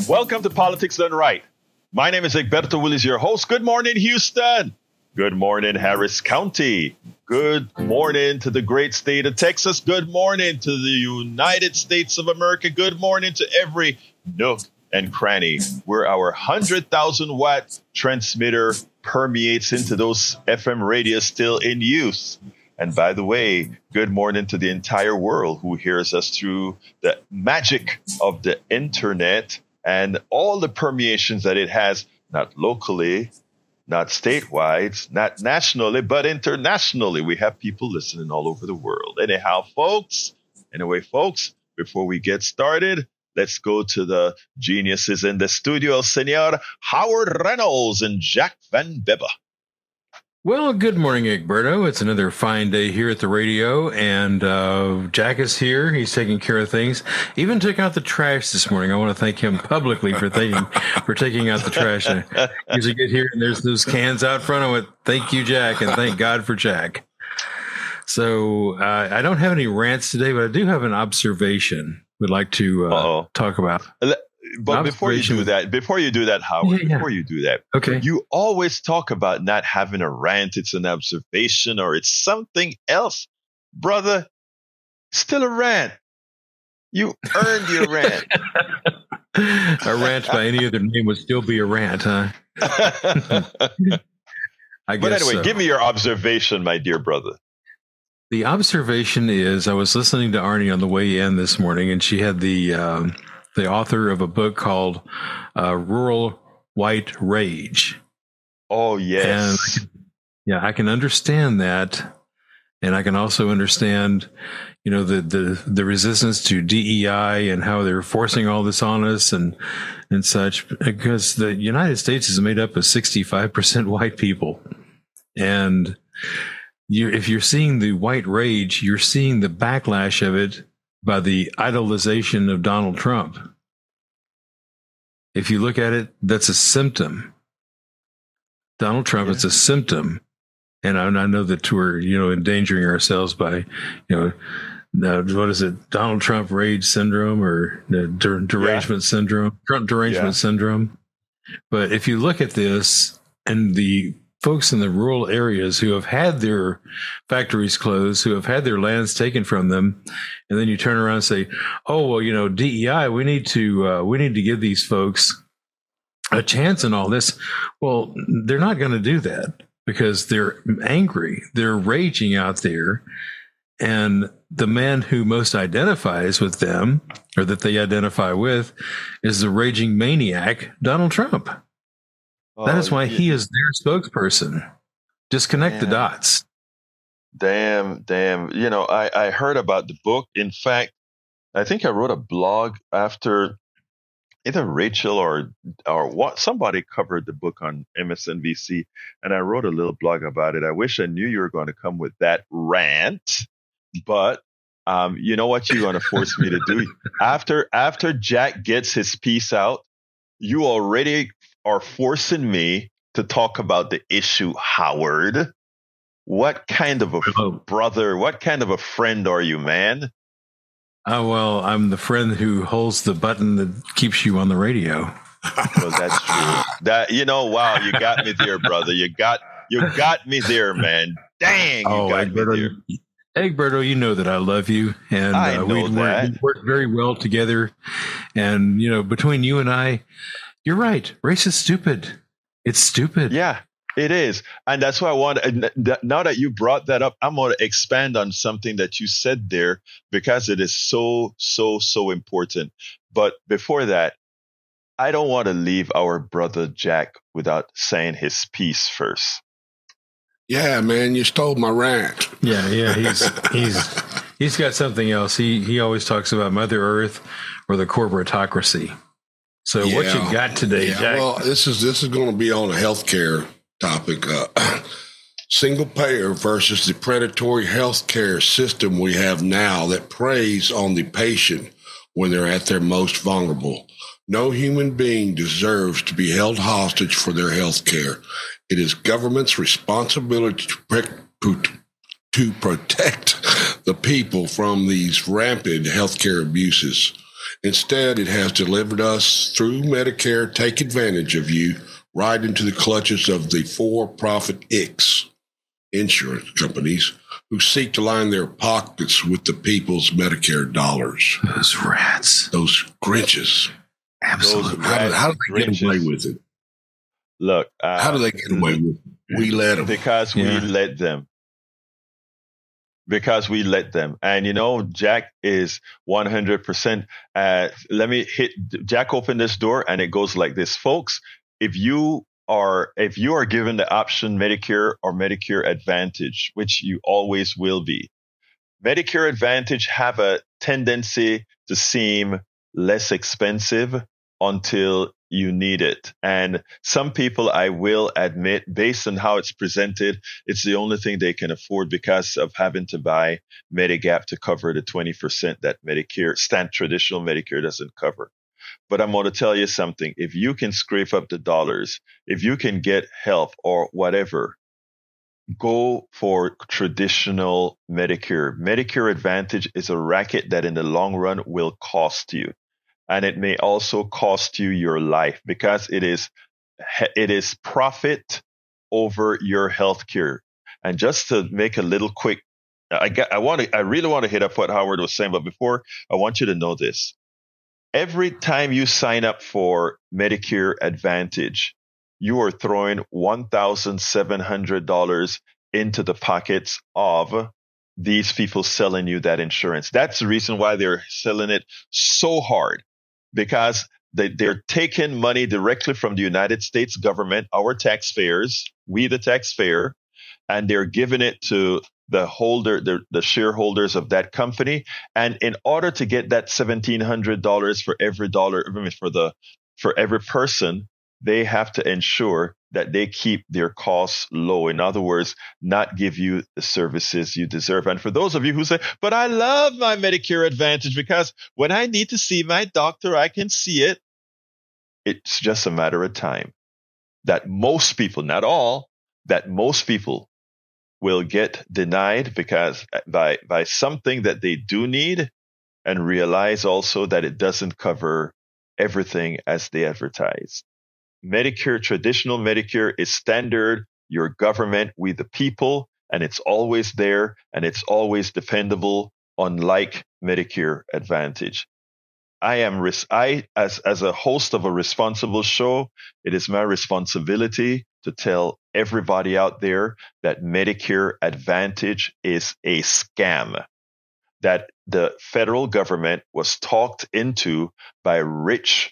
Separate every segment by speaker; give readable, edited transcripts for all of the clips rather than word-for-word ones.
Speaker 1: Welcome to Politics Done Right. My name is Egberto Willis, your host. Good morning, Houston. Good morning, Harris County. Good morning to the great state of Texas. Good morning to the United States of America. Good morning to every nook and cranny where our 100,000 watt transmitter permeates into those FM radios still in use. And by the way, good morning to the entire world who hears us through the magic of the internet and all the permeations that it has, not locally, not statewide, not nationally, but internationally. We have people listening all over the world. Anyway, folks, before we get started, let's go to the geniuses in the studio, Senor Howard Reynolds and Jack Van Bibba.
Speaker 2: Well, good morning, Egberto. It's another fine day here at the radio, and Jack is here. He's taking care of things. Even took out the trash this morning. I want to thank him publicly for taking out the trash. I usually get here and there's those cans out front. I went, thank you, Jack, and thank God for Jack. So I don't have any rants today, but I do have an observation we'd like to talk about.
Speaker 1: But before you do that, Howard, before you do that,
Speaker 2: okay.
Speaker 1: You always talk about not having a rant. It's an observation or it's something else. Brother, still a rant. You earned your rant.
Speaker 2: A rant by any other name would still be a rant, huh?
Speaker 1: But anyway,
Speaker 2: so.
Speaker 1: Give me your observation, my dear brother.
Speaker 2: The observation is I was listening to Arnie on the way in this morning, and she had the author of a book called Rural White Rage.
Speaker 1: Oh, yes.
Speaker 2: And I can understand that. And I can also understand, the resistance to DEI and how they're forcing all this on us and such, because the United States is made up of 65% white people. And if you're seeing the white rage, you're seeing the backlash of it by the idolization of Donald Trump. If you look at it, that's a symptom. Donald Trump is a symptom. And I know that we're, endangering ourselves by, what is it? Donald Trump rage syndrome or derangement syndrome, Trump derangement syndrome. But if you look at this and the folks in the rural areas who have had their factories closed, who have had their lands taken from them, and then you turn around and say, "Oh, well, DEI, we need to give these folks a chance in all this." Well, they're not going to do that because they're angry, they're raging out there, and the man who most identifies with them, or that they identify with, is the raging maniac, Donald Trump. That is why he is their spokesperson. Just connect the dots.
Speaker 1: Damn. I heard about the book. In fact, I think I wrote a blog after either Rachel or what somebody covered the book on MSNBC, and I wrote a little blog about it. I wish I knew you were going to come with that rant, but you know what you're going to force me to do? After Jack gets his piece out, you already are forcing me to talk about the issue, Howard. What kind of a brother, what kind of a friend are you, man?
Speaker 2: Oh, well, I'm the friend who holds the button that keeps you on the radio.
Speaker 1: Well, that's true. Wow, you got me there, brother. You got me there, man. Dang, you got me there.
Speaker 2: Egberto, you know that I love you, and we work very well together. And, between you and I, you're right. Race is stupid. It's stupid.
Speaker 1: Yeah, it is. And that's why now that you brought that up, I'm going to expand on something that you said there because it is so, so, so important. But before that, I don't want to leave our brother Jack without saying his piece first.
Speaker 3: Yeah, man, you stole my rant.
Speaker 2: Yeah, he's got something else. He always talks about Mother Earth or the corporatocracy. So what you got today, Jack?
Speaker 3: Well, this is going to be on a healthcare topic. Single payer versus the predatory healthcare system we have now that preys on the patient when they're at their most vulnerable. No human being deserves to be held hostage for their health care. It is government's responsibility to protect the people from these rampant healthcare abuses. Instead, it has delivered us through Medicare, take advantage of you right into the clutches of the for-profit ICs, insurance companies, who seek to line their pockets with the people's Medicare dollars.
Speaker 2: Those rats.
Speaker 3: Those Grinches.
Speaker 2: Absolutely.
Speaker 3: How do they get away with it?
Speaker 1: Look.
Speaker 3: How do they get away with it? We let them.
Speaker 1: Because we let them. Because we let them. And, Jack is 100%. Let me Jack opened this door and it goes like this. Folks, if you are given the option Medicare or Medicare Advantage, which you always will be, Medicare Advantage have a tendency to seem less expensive until you need it. And some people, I will admit, based on how it's presented, it's the only thing they can afford because of having to buy Medigap to cover the 20% that traditional Medicare doesn't cover. But I'm going to tell you something. If you can scrape up the dollars, if you can get help or whatever, go for traditional Medicare. Medicare Advantage is a racket that in the long run will cost you. And it may also cost you your life because it is profit over your health care. And just to make a little quick, I really want to hit up what Howard was saying, but before, I want you to know this. Every time you sign up for Medicare Advantage, you are throwing $1,700 into the pockets of these people selling you that insurance. That's the reason why they're selling it so hard, because they're taking money directly from the United States government, our taxpayers, we the taxpayer, and they're giving it to the shareholders of that company. And in order to get that $1,700 for every dollar, for every person, they have to ensure that they keep their costs low. In other words, not give you the services you deserve. And for those of you who say, but I love my Medicare Advantage because when I need to see my doctor, I can see it. It's just a matter of time that most people, not all, that most people will get denied because by something that they do need, and realize also that it doesn't cover everything as they advertise. Medicare, traditional Medicare is standard, your government, we the people, and it's always there and it's always dependable, unlike Medicare Advantage. As a host of a responsible show, it is my responsibility to tell everybody out there that Medicare Advantage is a scam, that the federal government was talked into by rich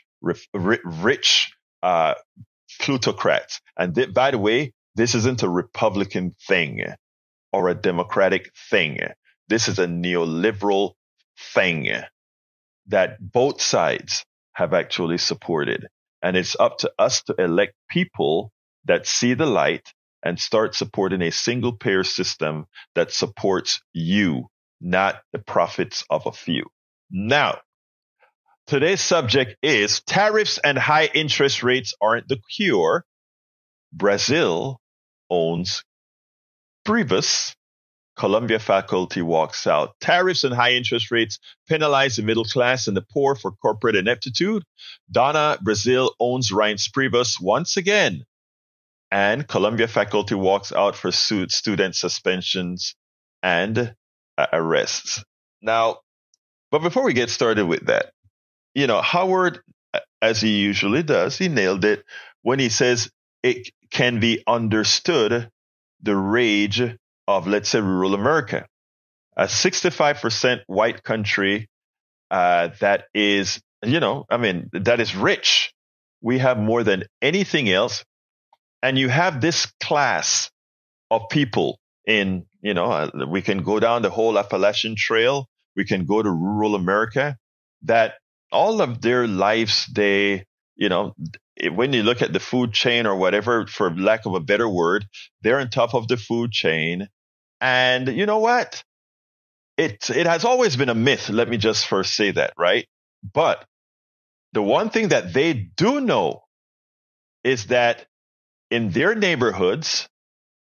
Speaker 1: plutocrats. And by the way, this isn't a Republican thing or a Democratic thing. This is a neoliberal thing that both sides have actually supported. And it's up to us to elect people that see the light and start supporting a single payer system that supports you, not the profits of a few. Now, today's subject is tariffs and high interest rates aren't the cure. Brazil owns Priebus. Columbia faculty walks out. Tariffs and high interest rates penalize the middle class and the poor for corporate ineptitude. Donna Brazil owns Reince Priebus once again. And Columbia faculty walks out for student suspensions and arrests. Now, but before we get started with that, Howard, as he usually does, he nailed it when he says it can be understood the rage of, let's say, rural America. A 65% white country that is, that is rich. We have more than anything else. And you have this class of people in, we can go down the whole Appalachian Trail. We can go to rural America that all of their lives, when you look at the food chain or whatever, for lack of a better word, they're on top of the food chain. And you know what? It has always been a myth. Let me just first say that, right? But the one thing that they do know is that in their neighborhoods,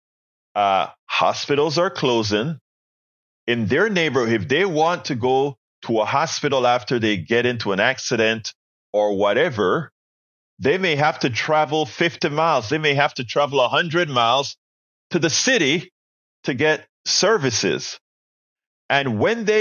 Speaker 1: hospitals are closing. In their neighborhood, if they want to go to a hospital after they get into an accident or whatever, they may have to travel 50 miles. They may have to travel 100 miles to the city to get services. And when they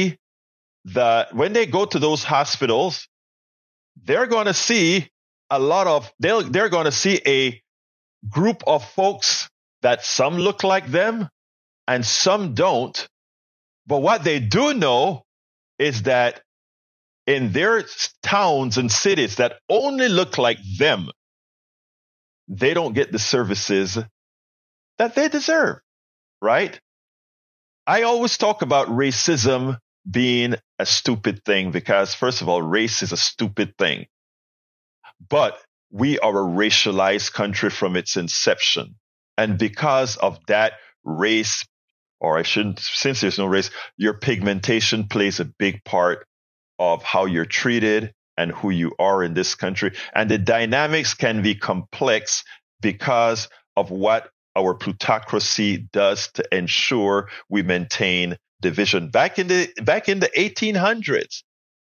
Speaker 1: go to those hospitals, they're going to see they're going to see a group of folks that some look like them and some don't. But what they do know is that in their towns and cities that only look like them, they don't get the services that they deserve, right? I always talk about racism being a stupid thing because, first of all, race is a stupid thing. But we are a racialized country from its inception. And because of that, race, or I shouldn't, since there's no race, your pigmentation plays a big part of how you're treated and who you are in this country. And the dynamics can be complex because of what our plutocracy does to ensure we maintain division. Back in the 1800s,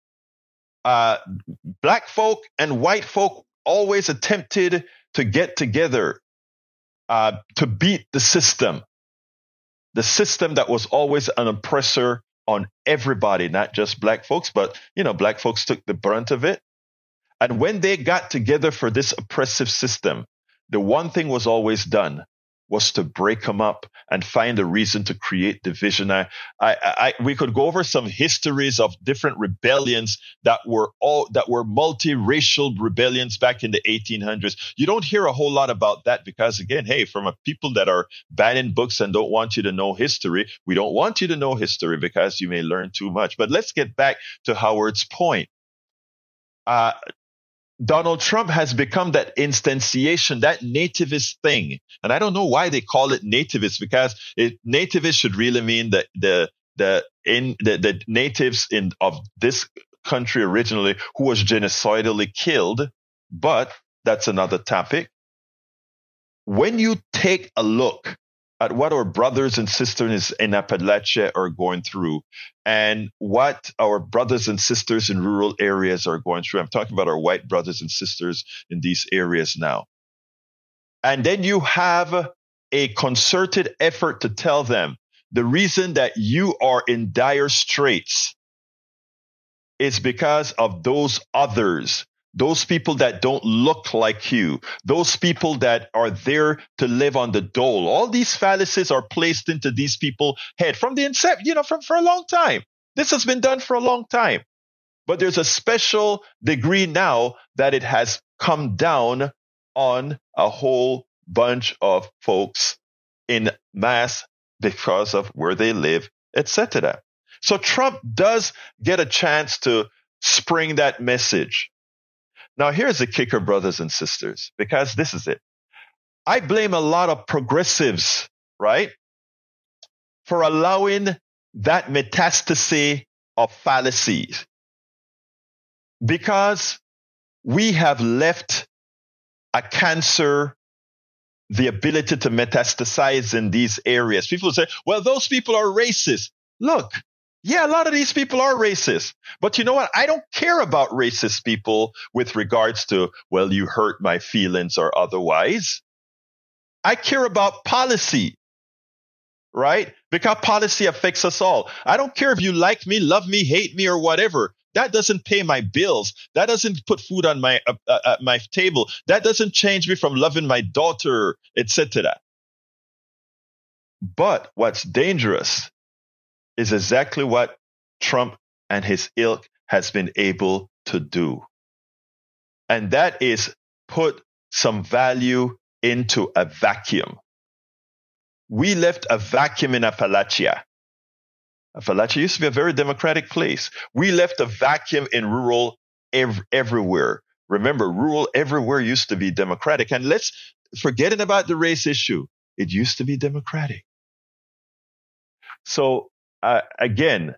Speaker 1: black folk and white folk always attempted to get together to beat the system that was always an oppressor on everybody, not just black folks, but black folks took the brunt of it. And when they got together for this oppressive system, the one thing was always done was to break them up and find a reason to create division. We could go over some histories of different rebellions that were multiracial rebellions back in the 1800s. You don't hear a whole lot about that because, again, hey, from a people that are bad in books and don't want you to know history, we don't want you to know history because you may learn too much. But let's get back to Howard's point. Donald Trump has become that instantiation, that nativist thing. And I don't know why they call it nativist, because nativist should really mean the natives of this country originally who was genocidally killed. But that's another topic. When you take a look at what our brothers and sisters in Appalachia are going through and what our brothers and sisters in rural areas are going through. I'm talking about our white brothers and sisters in these areas now. And then you have a concerted effort to tell them the reason that you are in dire straits is because of those others. Those people that don't look like you, those people that are there to live on the dole. All these fallacies are placed into these people's head from the inception, for a long time. This has been done for a long time. But there's a special degree now that it has come down on a whole bunch of folks in mass because of where they live, etc. So Trump does get a chance to spring that message. Now, here's the kicker, brothers and sisters, because this is it. I blame a lot of progressives, right, for allowing that metastasis of fallacies, because we have left a cancer the ability to metastasize in these areas. People say, well, those people are racist. Look. Yeah, a lot of these people are racist. But you know what? I don't care about racist people with regards to, well, you hurt my feelings or otherwise. I care about policy, right? Because policy affects us all. I don't care if you like me, love me, hate me, or whatever. That doesn't pay my bills. That doesn't put food on my table. That doesn't change me from loving my daughter, etc. But what's dangerous is exactly what Trump and his ilk has been able to do. And that is put some value into a vacuum. We left a vacuum in Appalachia. Appalachia used to be a very democratic place. We left a vacuum in rural everywhere. Remember, rural everywhere used to be democratic. And let's forgetting about the race issue. It used to be democratic. So, again,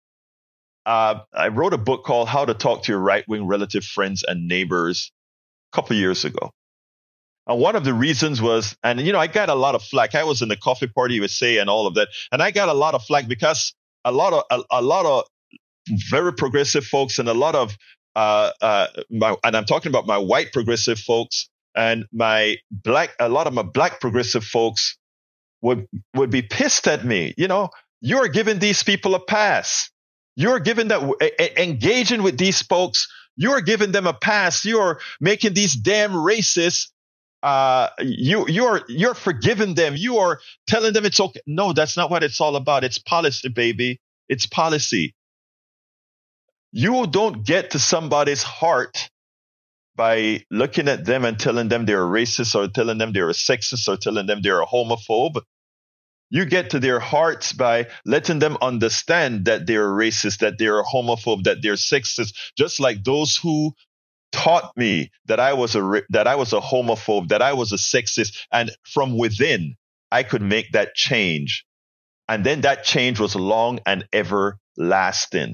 Speaker 1: I wrote a book called How to Talk to Your Right-Wing Relative Friends and Neighbors a couple of years ago. And one of the reasons was, and I got a lot of flack. I was in the Coffee Party USA and all of that, and I got a lot of flack because a lot of very progressive folks and a lot of and I'm talking about my white progressive folks and a lot of my black progressive folks would be pissed at me. You're giving these people a pass. You're giving engaging with these folks. You're giving them a pass. You're making these damn racists. You're forgiving them. You are telling them it's okay. No, that's not what it's all about. It's policy, baby. It's policy. You don't get to somebody's heart by looking at them and telling them they're a racist or telling them they're a sexist or telling them they're a homophobe. You get to their hearts by letting them understand that they're a racist, that they're a homophobe, that they're sexist, just like those who taught me that I was a homophobe, that I was a sexist, and from within I could make that change. And then that change was long and everlasting.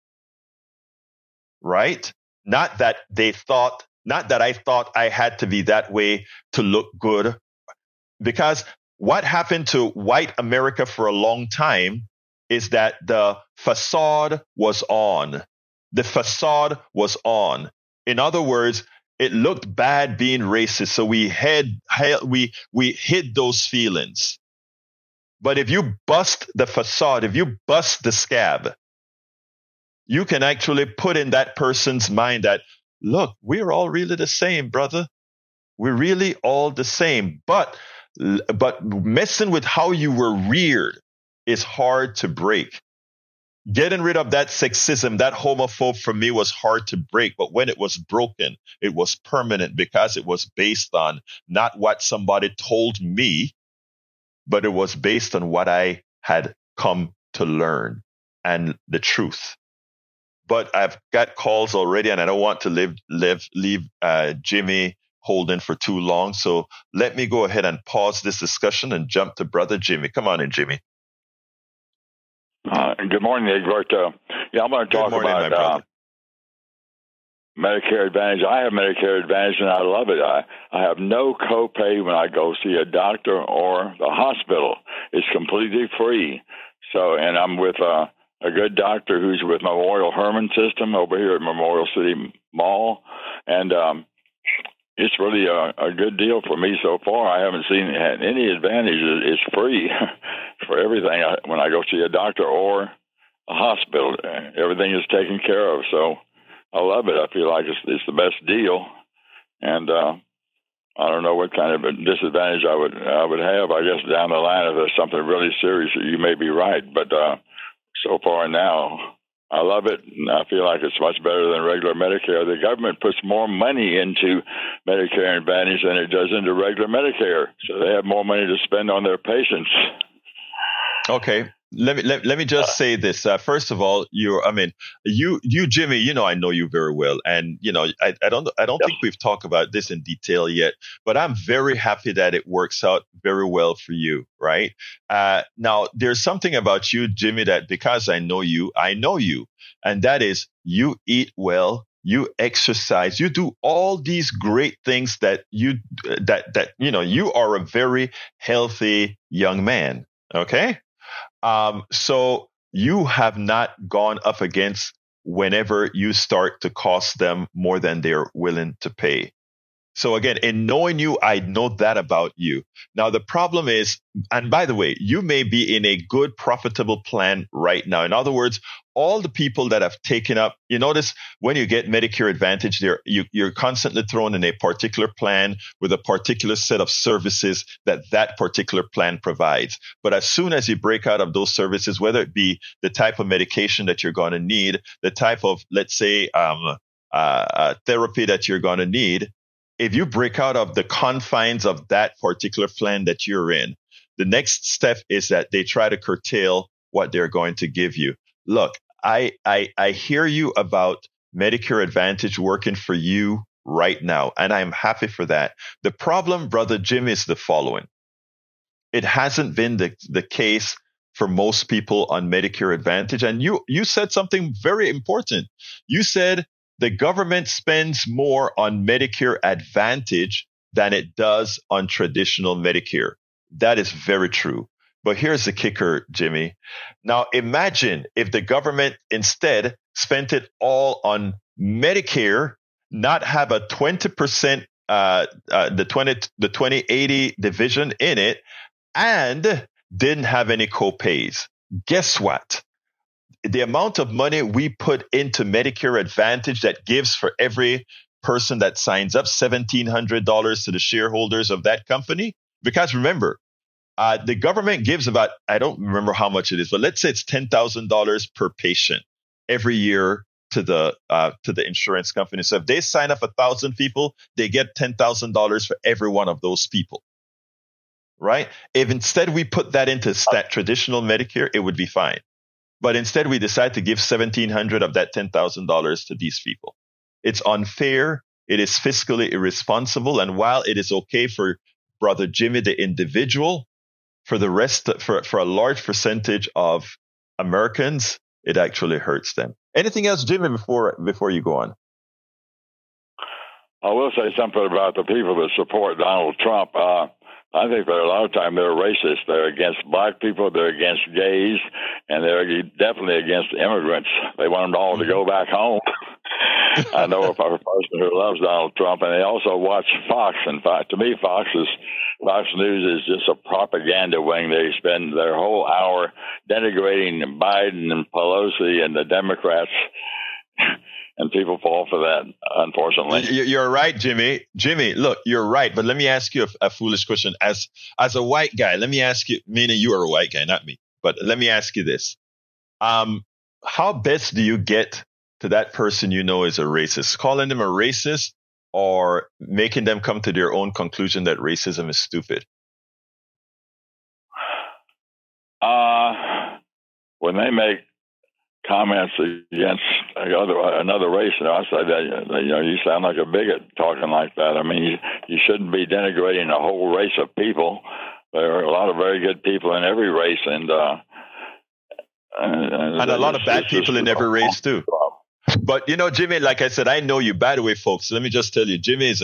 Speaker 1: Right? Not that I thought I had to be that way to look good. Because what happened to white America for a long time is that the facade was on. The facade was on. In other words, it looked bad being racist, so we hid those feelings. But if you bust the facade, if you bust the scab, you can actually put in that person's mind that, look, we're all really the same, brother. We're really all the same. But messing with how you were reared is hard to break. Getting rid of that sexism, that homophobe for me was hard to break. But when it was broken, it was permanent because it was based on not what somebody told me, but it was based on what I had come to learn and the truth. But I've got calls already, and I don't want to leave Jimmy holding for too long. So let me go ahead and pause this discussion and jump to Brother Jimmy. Come on in, Jimmy.
Speaker 4: Good morning, Egbert. I'm going to talk about Medicare Advantage. I have Medicare Advantage, and I love it. I have no copay when I go see a doctor or the hospital. It's completely free. So, and I'm with a good doctor who's with Memorial Hermann System over here at Memorial City Mall, and it's really a good deal for me so far. I haven't seen any advantage. It's free for everything when I go see a doctor or a hospital. Everything is taken care of, so I love it. I feel like it's the best deal, and I don't know what kind of a disadvantage I would have. I guess down the line, if there's something really serious, you may be right, but so far now, I love it, and I feel like it's much better than regular Medicare. The government puts more money into Medicare Advantage than it does into regular Medicare, so they have more money to spend on their patients.
Speaker 1: Okay, let me just say this. First of all, you Jimmy, I know you very well, and I don't think we've talked about this in detail yet, but I'm very happy that it works out very well for you, right? Now, there's something about you, Jimmy, that because I know you, and that is you eat well, you exercise, you do all these great things that you are a very healthy young man. Okay. So you have not gone up against whenever you start to cost them more than they're willing to pay. So again, in knowing you, I know that about you. Now, the problem is, and by the way, you may be in a good, profitable plan right now. In other words, all the people that have taken up, you notice when you get Medicare Advantage, you're constantly thrown in a particular plan with a particular set of services that particular plan provides. But as soon as you break out of those services, whether it be the type of medication that you're going to need, the type of, let's say, therapy that you're going to need, if you break out of the confines of that particular plan that you're in, the next step is that they try to curtail what they're going to give you. Look, I hear you about Medicare Advantage working for you right now, and I'm happy for that. The problem, Brother Jim, is the following. It hasn't been the case for most people on Medicare Advantage. And you said something very important. You said the government spends more on Medicare Advantage than it does on traditional Medicare. That is very true. But here's the kicker, Jimmy. Now imagine if the government instead spent it all on Medicare, not have a 20%, the 2080 division in it, and didn't have any co-pays. Guess what? The amount of money we put into Medicare Advantage that gives for every person that signs up $1,700 to the shareholders of that company. Because remember, the government gives about, I don't remember how much it is, but let's say it's $10,000 per patient every year to the insurance company. So if they sign up 1,000 people, they get $10,000 for every one of those people. Right? If instead we put that into traditional Medicare, it would be fine. But instead we decide to give $1,700 of that $10,000 to these people. It's unfair. It is fiscally irresponsible. And while it is okay for Brother Jimmy, the individual, for the rest, for a large percentage of Americans, it actually hurts them. Anything else, Jimmy, before you go on?
Speaker 4: I will say something about the people that support Donald Trump. I think that a lot of time they're racist. They're against black people, they're against gays, and they're definitely against immigrants. They want them all to go back home. I know a person who loves Donald Trump, and they also watch Fox. In fact, to me, Fox News is just a propaganda wing. They spend their whole hour denigrating Biden and Pelosi and the Democrats. And people fall for that, unfortunately.
Speaker 1: You're right, Jimmy. Jimmy, look, you're right. But let me ask you a foolish question. As a white guy, let me ask you, meaning you are a white guy, not me. But let me ask you this. How best do you get to that person you know is a racist? Calling them a racist or making them come to their own conclusion that racism is stupid?
Speaker 4: When they make comments against another race, I say that you sound like a bigot talking like that. I mean, you shouldn't be denigrating a whole race of people. There are a lot of very good people in every race, and a
Speaker 1: lot of bad people in every race too. But Jimmy, like I said, I know you. By the way, folks, let me just tell you, Jimmy is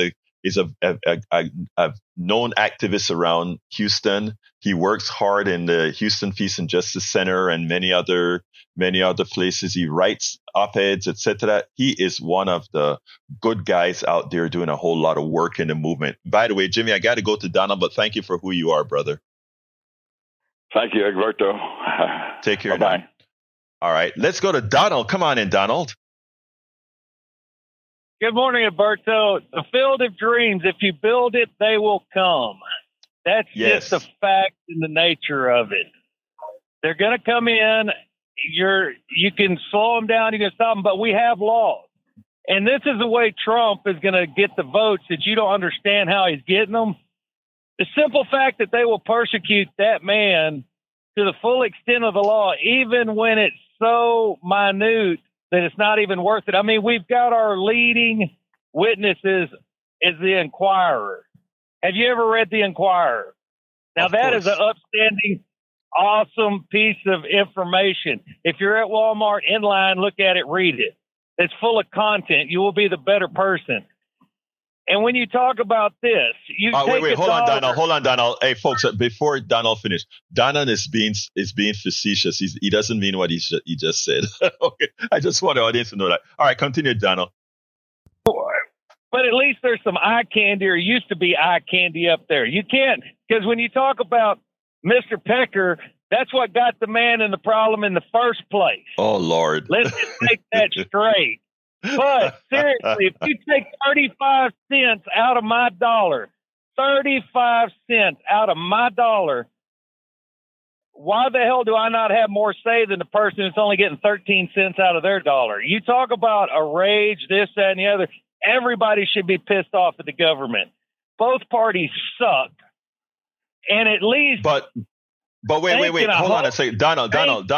Speaker 1: a known activist around Houston. He works hard in the Houston Peace and Justice Center and many other places. He writes op-eds, etc. He is one of the good guys out there doing a whole lot of work in the movement. By the way, Jimmy, I got to go to Donald, but thank you for who you are, brother.
Speaker 4: Thank you, Egberto.
Speaker 1: Take care.
Speaker 4: Bye-bye.
Speaker 1: All right, let's go to Donald. Come on in, Donald.
Speaker 5: Good morning, Alberto. The field of dreams, if you build it, they will come. That's just a fact in the nature of it. They're going to come in. You can slow them down, you can stop them, but we have laws. And this is the way Trump is going to get the votes that you don't understand how he's getting them. The simple fact that they will persecute that man to the full extent of the law, even when it's so minute that it's not even worth it. I mean, we've got our leading witnesses as the Inquirer. Have you ever read the Inquirer? Now, that is an upstanding, awesome piece of information. If you're at Walmart in line, look at it, read it. It's full of content. You will be the better person. And when you talk about this,
Speaker 1: hold on, Donald. Hey, folks, before Donald finishes, Donald is being facetious. He doesn't mean what he just said. Okay, I just want the audience to know that. All right, continue, Donald.
Speaker 5: But at least there's some eye candy, or used to be eye candy up there. You can't, because when you talk about Mr. Pecker, that's what got the man in the problem in the first place.
Speaker 1: Oh, Lord.
Speaker 5: Let's just make that straight. But seriously, if you take 35 cents out of my dollar, 35 cents out of my dollar, why the hell do I not have more say than the person who's only getting 13 cents out of their dollar? You talk about a rage, this, that, and the other. Everybody should be pissed off at the government. Both parties suck. And at least... But
Speaker 1: wait. Hold on a second. Donald.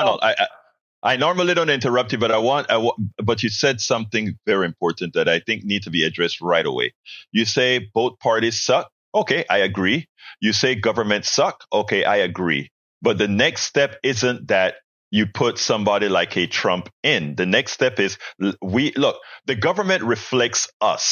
Speaker 1: I normally don't interrupt you, but but you said something very important that I think need to be addressed right away. You say both parties suck. Okay, I agree. You say government suck. Okay, I agree. But the next step isn't that you put somebody like a Trump in. The next step is the government reflects us.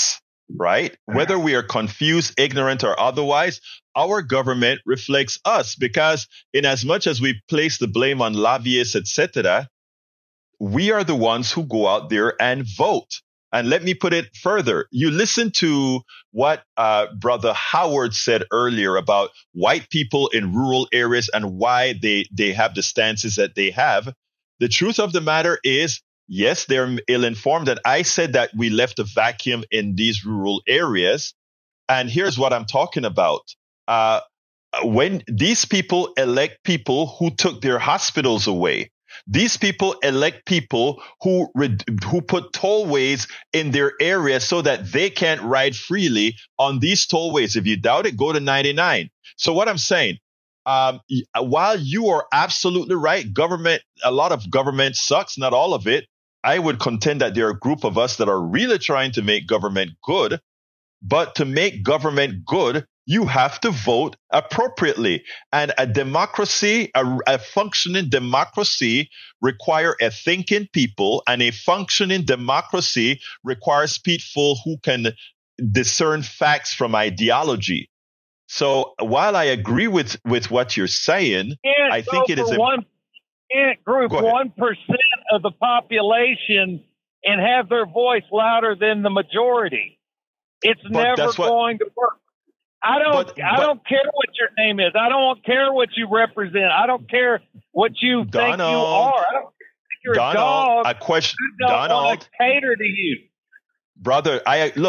Speaker 1: right? Whether we are confused, ignorant, or otherwise, our government reflects us, because in as much as we place the blame on lobbyists, etc., we are the ones who go out there and vote. And let me put it further. You listen to what Brother Howard said earlier about white people in rural areas and why they have the stances that they have. The truth of the matter is, yes, they're ill-informed. And I said that we left a vacuum in these rural areas. And here's what I'm talking about. When these people elect people who took their hospitals away, these people elect people who put tollways in their area so that they can't ride freely on these tollways. If you doubt it, go to 99. So what I'm saying, while you are absolutely right, a lot of government sucks, not all of it. I would contend that there are a group of us that are really trying to make government good. But to make government good, you have to vote appropriately. And a democracy, a functioning democracy, require a thinking people, and a functioning democracy requires people who can discern facts from ideology. So while I agree with what you're saying, I think it is
Speaker 5: can't group 1% of the population and have their voice louder than the majority. It's never going to work. I don't care what your name is. I don't care what you represent. I don't care what you think you are. I don't care if you're a dog. I don't want to cater to you.
Speaker 1: Brother,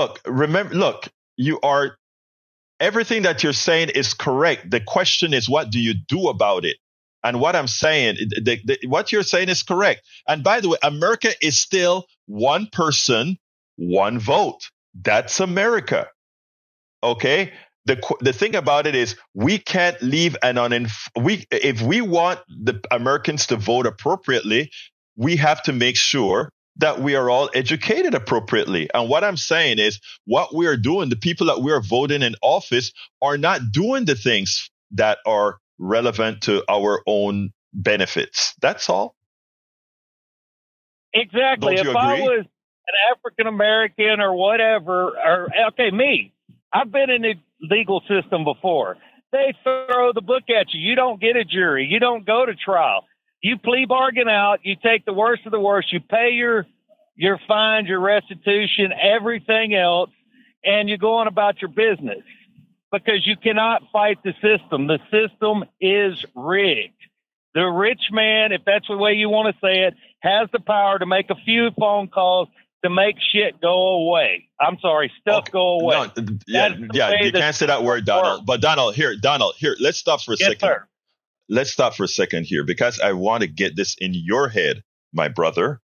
Speaker 1: you are, everything that you're saying is correct. The question is, what do you do about it? And what I'm saying, what you're saying is correct. And by the way, America is still one person, one vote. That's America. Okay? The thing about it is, we can't leave if we want the Americans to vote appropriately, we have to make sure that we are all educated appropriately. And what I'm saying is, what we are doing, the people that we are voting in office are not doing the things that are relevant to our own benefits. That's all.
Speaker 5: Exactly. If I was an African American or whatever, me, I've been in the legal system before. They throw the book at you. You don't get a jury. You don't go to trial. You plea bargain out. You take the worst of the worst. You pay your fines, your restitution, everything else, and you go on about your business, because you cannot fight the system. The system is rigged. The rich man, if that's the way you want to say it, has the power to make a few phone calls to make shit go away. I'm sorry, go away.
Speaker 1: No, you can't say that word, Donald. But Donald, let's stop for a second. Sir. Let's stop for a second here, because I want to get this in your head, my brother.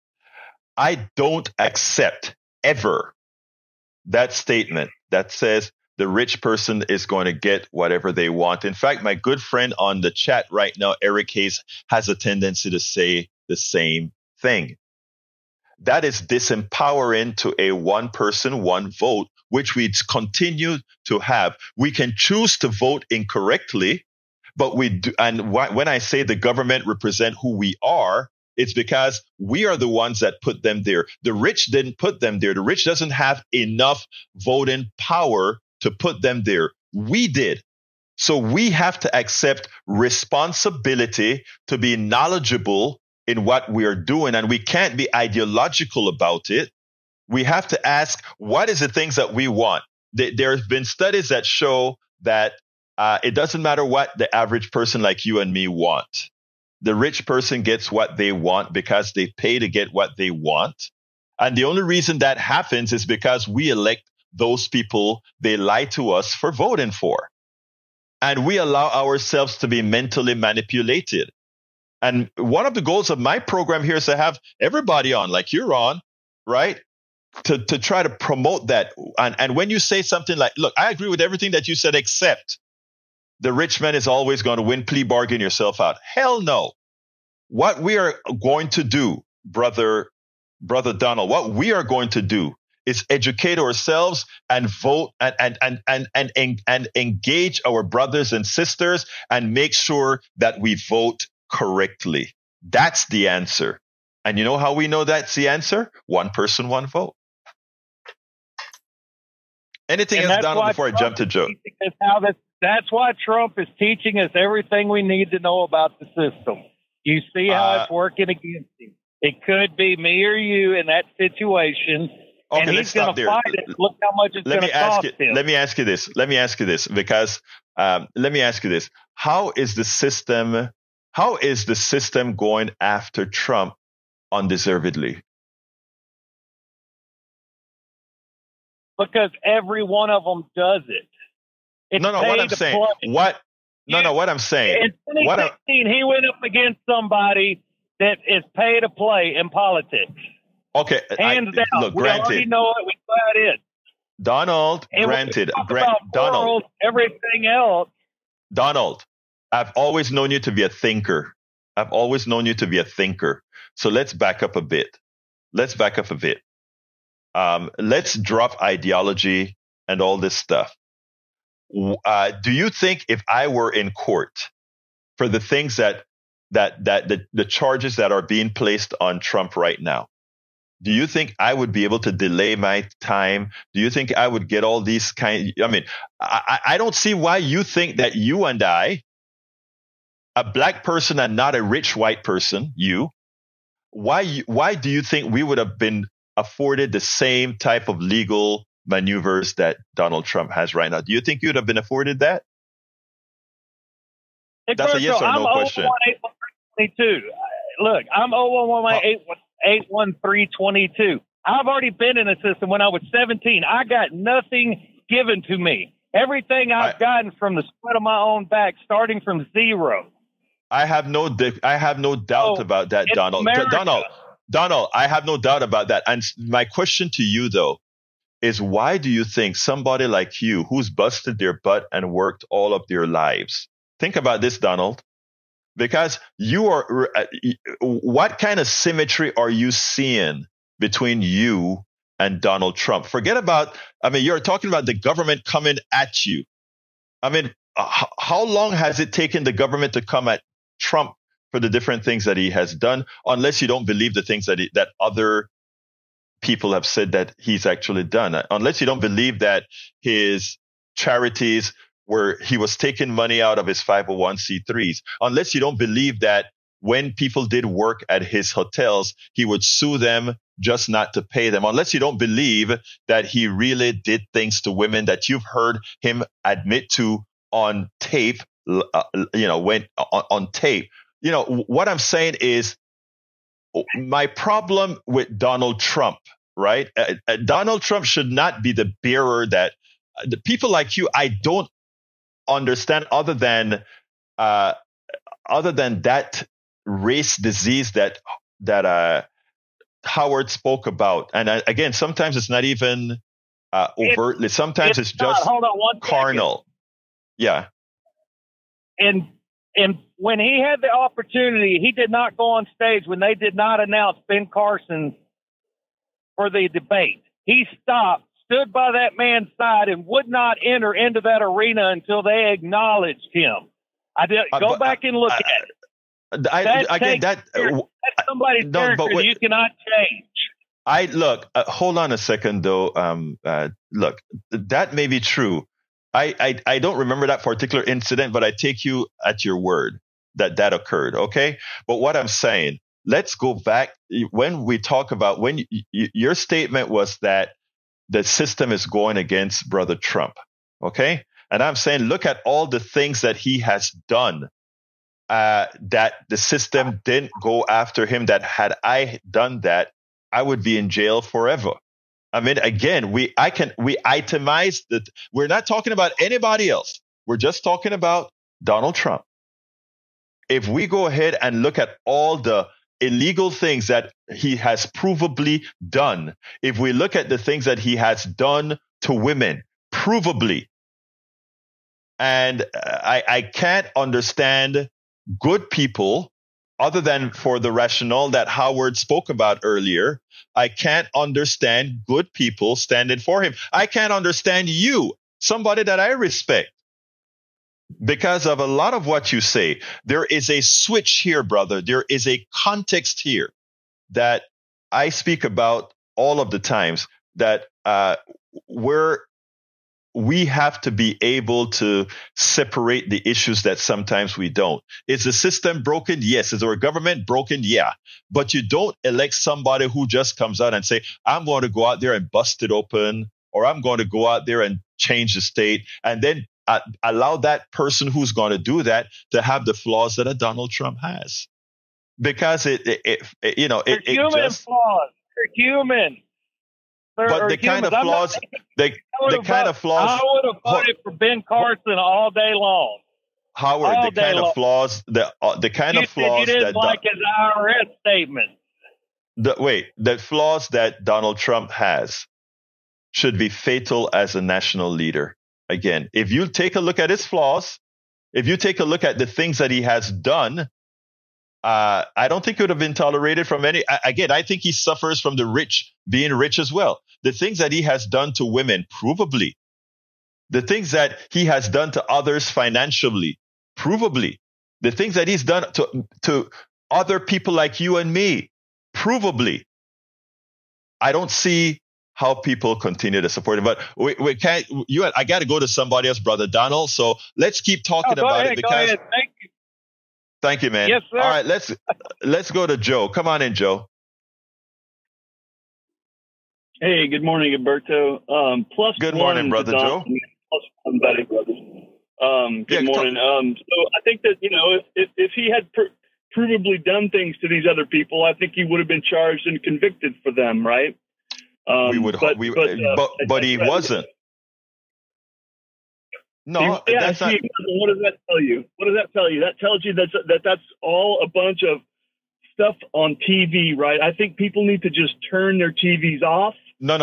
Speaker 1: I don't accept ever that statement that says the rich person is going to get whatever they want. In fact, my good friend on the chat right now, Eric Hayes, has a tendency to say the same thing. That is disempowering to a one person, one vote, which we continue to have. We can choose to vote incorrectly, but we do. And when I say the government represent who we are, it's because we are the ones that put them there. The rich didn't put them there. The rich doesn't have enough voting power to put them there. We did. So we have to accept responsibility to be knowledgeable in what we are doing, and we can't be ideological about it. We have to ask, what is the things that we want? There have been studies that show that it doesn't matter what the average person like you and me want. The rich person gets what they want because they pay to get what they want. And the only reason that happens is because we elect those people they lie to us for voting for. And we allow ourselves to be mentally manipulated. And one of the goals of my program here is to have everybody on, like you're on, right? To try to promote that. And when you say something like, look, I agree with everything that you said, except the rich man is always going to win, plea bargain yourself out. Hell no. What we are going to do, brother Donald, what we are going to do is educate ourselves and vote and engage our brothers and sisters and make sure that we vote correctly. That's the answer. And you know how we know that's the answer? One person, one vote. Anything else, Donald, before I jump to Joe?
Speaker 5: That's why Trump is teaching us everything we need to know about the system. You see how it's working against him. It could be me or you in that situation.
Speaker 1: Okay,
Speaker 5: and
Speaker 1: let's
Speaker 5: he's going to fight it. Look how much it's going to cost him.
Speaker 1: Let me ask you this. Because let me ask you this. How is the system going after Trump undeservedly?
Speaker 5: Because every one of them does it. It's
Speaker 1: what I'm saying. What I'm saying.
Speaker 5: In 2016, he went up against somebody that is pay to play in politics.
Speaker 1: Okay.
Speaker 5: Hands down.
Speaker 1: Look,
Speaker 5: we already know it. We know it is.
Speaker 1: Donald, granted.
Speaker 5: Donald, everything else.
Speaker 1: Donald, I've always known you to be a thinker. So let's back up a bit. Let's drop ideology and all this stuff. Do you think if I were in court for the things that the charges that are being placed on Trump right now, do you think I would be able to delay my time? Do you think I would get all these I don't see why you think that you and I, a black person and not a rich white person, why do you think we would have been afforded the same type of legal maneuvers that Donald Trump has right now? Do you think you'd have been afforded that?
Speaker 5: Hey,
Speaker 1: that's a yes or no question. Look, I'm 011-813-22. I've already been in a system when I was 17. I got nothing given to me. Everything I've gotten from the sweat of my own back, starting from zero. I have no doubt about that, Donald. Donald, I have no doubt about that. And my question to you, though, is why do you think somebody like you, who's busted their butt and worked all of their lives, think about this, Donald, because you are, what kind of symmetry are you seeing between you and Donald Trump? Forget about, you're talking about the government coming at you. How long has it taken the government to come at Trump for the different things that he has done, unless you don't believe the things that other people have said that he's actually done, unless you don't believe that his charities where he was taking money out of his 501c3s, unless you don't believe that when people did work at his hotels, he would sue them just not to pay them, unless you don't believe that he really did things to women that you've heard him admit to on tape, on tape. What I'm saying is my problem with Donald Trump, right? Donald Trump should not be the bearer that the people like you, I don't understand other than that race disease that Howard spoke about. And again, sometimes it's not even overtly. Sometimes it's just carnal. Yeah.
Speaker 5: And when he had the opportunity, he did not go on stage when they did not announce Ben Carson for the debate. He stopped, stood by that man's side, and would not enter into that arena until they acknowledged him. Go back and look at it. That's somebody's character you cannot change.
Speaker 1: Hold on a second, though. Look, that may be true. I don't remember that particular incident, but I take you at your word that occurred. Okay. But what I'm saying, let's go back when we talk about your statement was that the system is going against Brother Trump. Okay. And I'm saying, look at all the things that he has done, that the system didn't go after him, that had I done that, I would be in jail forever. Again, we itemize that. We're not talking about anybody else. We're just talking about Donald Trump. If we go ahead and look at all the illegal things that he has provably done, if we look at the things that he has done to women, provably, and I can't understand good people, other than for the rationale that Howard spoke about earlier, I can't understand good people standing for him. I can't understand you, somebody that I respect, because of a lot of what you say. There is a switch here, brother. There is a context here that I speak about all of the times, that where we have to be able to separate the issues that sometimes we don't. Is the system broken? Yes. Is our government broken? Yeah. But you don't elect somebody who just comes out and say, I'm going to go out there and bust it open, or I'm going to go out there and change the state, and then allow that person who's going to do that to have the flaws that a Donald Trump has. Because
Speaker 5: human flaws. They're human.
Speaker 1: But the kind of flaws, I would have
Speaker 5: voted for Ben Carson all day long.
Speaker 1: Howard, the kind of flaws that
Speaker 5: you didn't like his IRS statement.
Speaker 1: The flaws that Donald Trump has should be fatal as a national leader. Again, if you take a look at his flaws, if you take a look at the things that he has done, I don't think it would have been tolerated from any. Again, I think he suffers from the rich being rich as well. The things that he has done to women, provably. The things that he has done to others financially, provably. The things that he's done to other people like you and me, provably. I don't see how people continue to support him. But we can't. I got to go to somebody else, Brother Donald. So let's keep talking about it.
Speaker 5: Go ahead. Thank you.
Speaker 1: Thank you, man.
Speaker 5: Yes, sir.
Speaker 1: All right, let's go to Joe. Come on in, Joe.
Speaker 6: Hey, good morning, Alberto.
Speaker 1: Good morning, Brother Joe.
Speaker 6: Plus one, buddy, brother. Good morning. So I think that, if he had provably done things to these other people, I think he would have been charged and convicted for them, right?
Speaker 1: But he wasn't. No, that's not.
Speaker 6: What does that tell you? That tells you that's all a bunch of stuff on TV, right? I think people need to just turn their TVs off.
Speaker 1: No,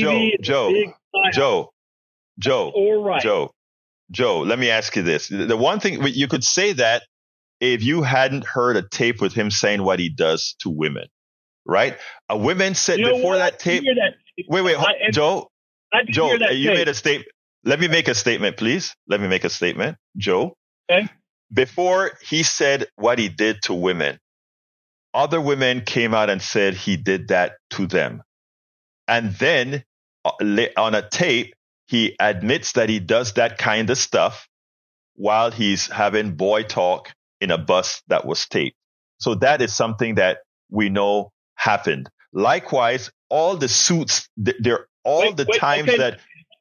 Speaker 1: Joe, let me ask you this. The one thing you could say that if you hadn't heard a tape with him saying what he does to women, right? A woman said before that tape. Wait, Joe, you made a statement. Let me make a statement, please. Let me make a statement, Joe.
Speaker 6: Okay.
Speaker 1: Before he said what he did to women, other women came out and said he did that to them. And then on a tape, he admits that he does that kind of stuff while he's having boy talk in a bus that was taped. So that is something that we know happened. Likewise, all the suits, times that...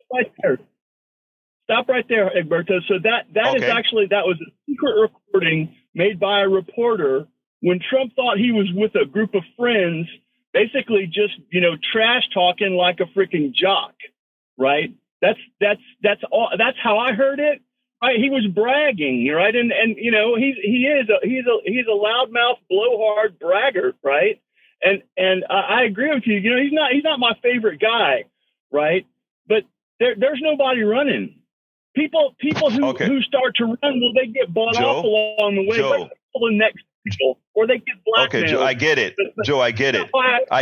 Speaker 6: Stop right there, Egberto. So that was a secret recording made by a reporter when Trump thought he was with a group of friends, basically just, trash talking like a freaking jock, right? That's how I heard it. Right? He was bragging, right? And he's a loudmouth, blowhard braggart, right? And I agree with you. He's not my favorite guy, right? But there's nobody running. People who start to run, they get bought off along the way. They're the next people, or they get blackmailed.
Speaker 1: Okay, Joe, I get it. I get it.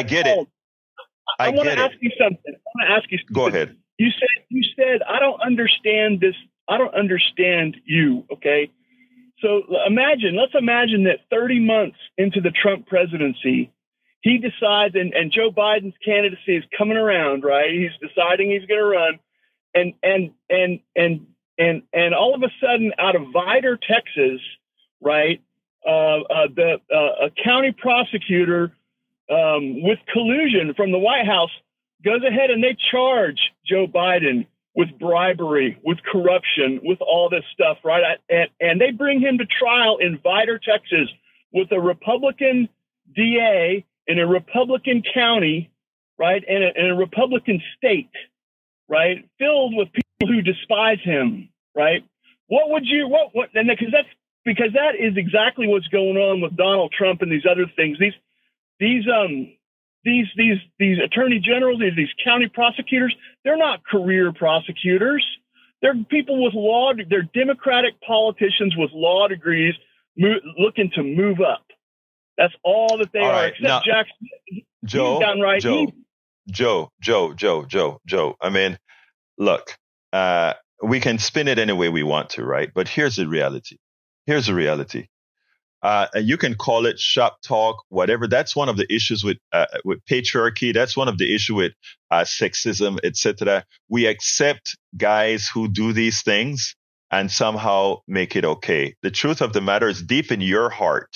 Speaker 6: I want to ask you something.
Speaker 1: Go ahead.
Speaker 6: You said I don't understand this. I don't understand you. Okay. So let's imagine that 30 months into the Trump presidency, he decides, and Joe Biden's candidacy is coming around, right? He's deciding he's going to run. And all of a sudden, out of Vidor, Texas, right, a county prosecutor with collusion from the White House goes ahead and they charge Joe Biden with bribery, with corruption, with all this stuff, right? And they bring him to trial in Vidor, Texas, with a Republican DA in a Republican county, right, and a Republican state, right, filled with people who despise him, right? And because that is exactly what's going on with Donald Trump and these other things. These attorney generals, these county prosecutors, they're not career prosecutors. They're people with they're Democratic politicians with law degrees looking to move up. That's all that they are.
Speaker 1: Right.
Speaker 6: Except now, Jackson,
Speaker 1: Joe, downright Joe. I mean, look, we can spin it any way we want to, right? But here's the reality. You can call it shop talk, whatever. That's one of the issues with patriarchy. That's one of the issue with sexism, etc. We accept guys who do these things and somehow make it okay. The truth of the matter is deep in your heart,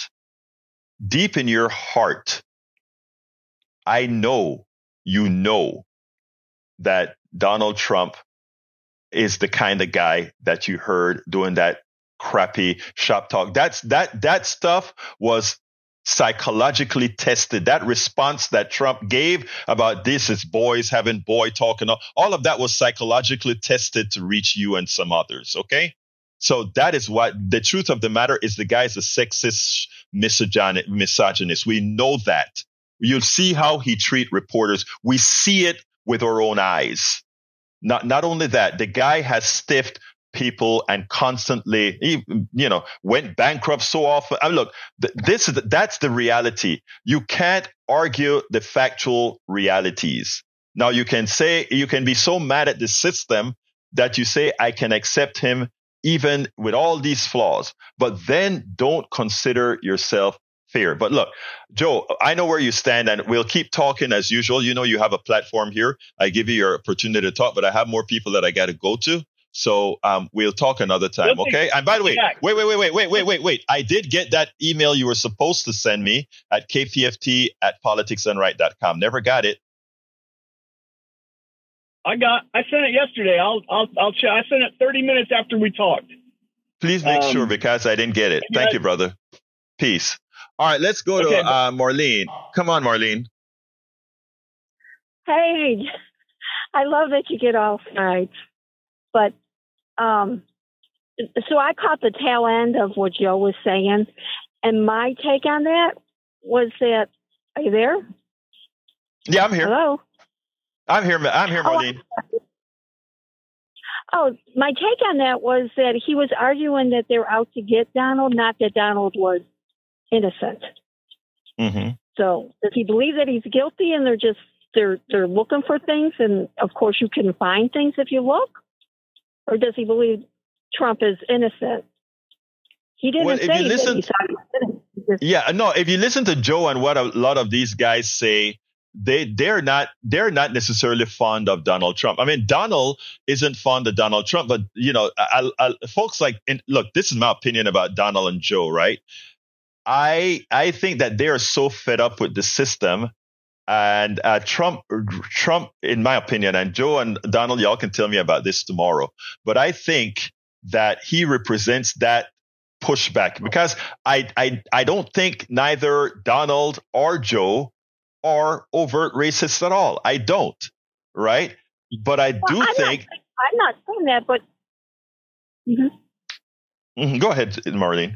Speaker 1: I know you know that Donald Trump is the kind of guy that you heard doing that crappy shop talk. That stuff was psychologically tested. That response that Trump gave about this is boys having boy talk and all of that was psychologically tested to reach you and some others. Okay. So that is what the truth of the matter is. The guy is a sexist, misogynist. We know that. You'll see how he treats reporters. We see it with our own eyes. Not only that, the guy has stiffed people and constantly, went bankrupt so often. I mean, look, that's the reality. You can't argue the factual realities. Now you can be so mad at the system that you say, I can accept him even with all these flaws, but then don't consider yourself fair. But look, Joe, I know where you stand and we'll keep talking as usual. You know, you have a platform here. I give you your opportunity to talk, but I have more people that I got to go to. So we'll talk another time, okay? And by the way, wait. I did get that email you were supposed to send me at kpft@politicsdoneright.com. Never got it.
Speaker 6: I sent it yesterday. I'll check. I sent it 30 minutes after we talked.
Speaker 1: Please make sure because I didn't get it. Thank you, brother. Peace. All right, let's go to Marlene. Come on, Marlene.
Speaker 7: Hey, I love that you get off night. But so I caught the tail end of what Joe was saying, and my take on that was that, are you there?
Speaker 1: Yeah, I'm here.
Speaker 7: Hello?
Speaker 1: I'm here, Marlene.
Speaker 7: My take on that was that he was arguing that they're out to get Donald, not that Donald was innocent.
Speaker 1: Mm-hmm.
Speaker 7: So does he believe that he's guilty and they're looking for things, and of course you can find things if you look? Or does he believe Trump is innocent? He didn't say that he thought he was innocent.
Speaker 1: Yeah, no, if you listen to Joe and what a lot of these guys say, they're not necessarily fond of Donald Trump. I mean, Donald isn't fond of Donald Trump, but folks look, this is my opinion about Donald and Joe, right? I think that they are so fed up with the system. And Trump, in my opinion, and Joe and Donald, y'all can tell me about this tomorrow. But I think that he represents that pushback because I don't think neither Donald or Joe are overt racists at all. I don't, right? But I do think
Speaker 7: I'm not saying that. But
Speaker 1: go ahead, Marlene.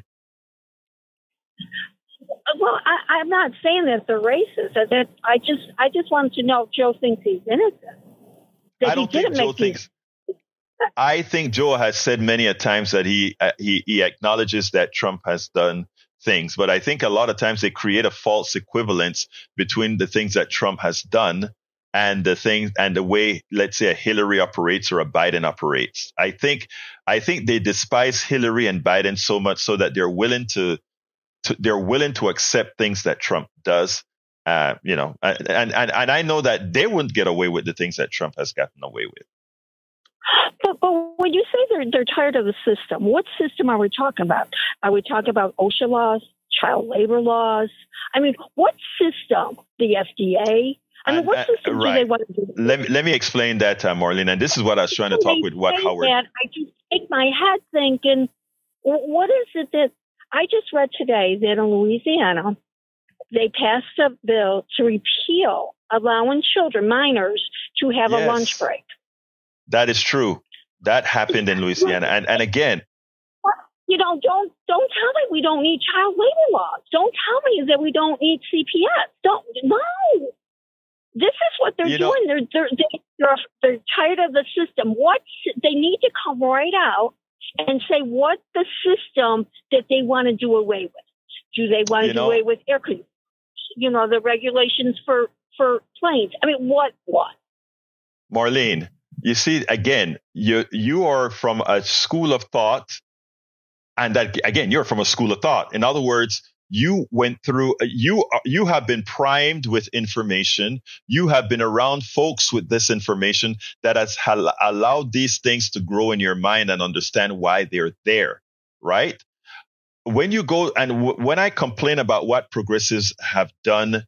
Speaker 7: Well, I'm not saying that they're racist. That I just wanted to know if Joe thinks he's innocent.
Speaker 1: I don't think Joe thinks. I think Joe has said many a times that he acknowledges that Trump has done things, but I think a lot of times they create a false equivalence between the things that Trump has done and the things and the way, let's say, a Hillary operates or a Biden operates. I think they despise Hillary and Biden so much so that they're willing to accept things that Trump does, and I know that they wouldn't get away with the things that Trump has gotten away with.
Speaker 7: But when you say they're tired of the system, what system are we talking about? Are we talking about OSHA laws, child labor laws? I mean, what system? The FDA? I mean, what system do they want to do?
Speaker 1: Let me explain that, Marlene. And this is what I was trying to talk with Howard.
Speaker 7: I just take my head thinking, what is it that I just read today that in Louisiana, they passed a bill to repeal allowing children, minors, to have a lunch break.
Speaker 1: That is true. That happened in Louisiana. And again,
Speaker 7: don't tell me we don't need child labor laws. Don't tell me that we don't need CPS. No. This is what they're doing. They're tired of the system. They need to come right out and say what the system that they want to do away with. Do they want to do away with air conditioning? The regulations for planes. I mean, what?
Speaker 1: Marlene, you see, again, you are from a school of thought And that, again, you're from a school of thought. In other words, you went through, you have been primed with information. You have been around folks with this information that has allowed these things to grow in your mind and understand why they're there, right? When you go, and when I complain about what progressives have done